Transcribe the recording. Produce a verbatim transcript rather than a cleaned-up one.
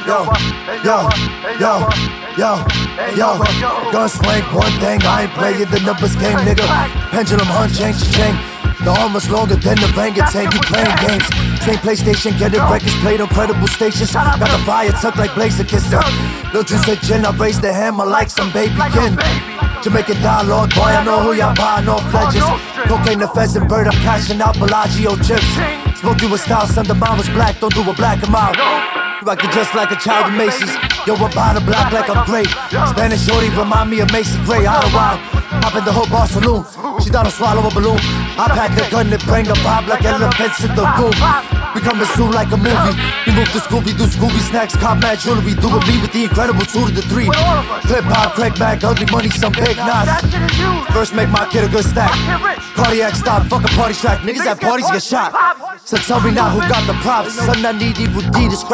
yo, yo, yo, yo, yo. Gun swing, one thing, I ain't playing the numbers game, nigga. Pendulum hunt, change the chain. The arm was longer than the orangutan, you playing games. Same PlayStation, get it records played on credible stations. Got the fire tucked like Blazer Kiss. Lil Juice said gin, I raised the hammer like some baby kin. Jamaican dialogue, boy, I know who y'all buy, no pledges. Cocaine, the fez and bird, I'm cashing out Bellagio chips. Smoke you with style, son, the mom was black, don't do a black him out. Rockin' just like a child of Macy's. Yo, I'm by the block like I'm great. Spanish shorty remind me of Macy Gray, out of wild. Pop in the whole bar saloon. She down to swallow a balloon. I pack a gun and bring a pop like elephants in the room. We coming soon like a movie. We move to Scooby, do Scooby snacks, cop mad jewelry. Do with me with the incredible two to the three. Clip pop, Craig Mac, ugly money, some big knots. First make my kid a good stack. Cardiac stop, fuck a party track. Niggas at parties get shot. So tell me now who got the props. Son, I need evil D.